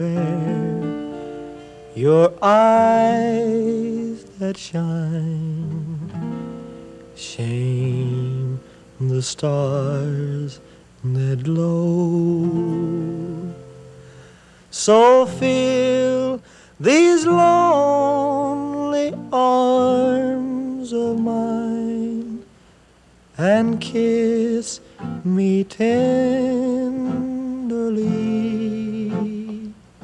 Your eyes that shine, shame the stars that glow. So fill these lonely arms of mine and kiss me tenderly.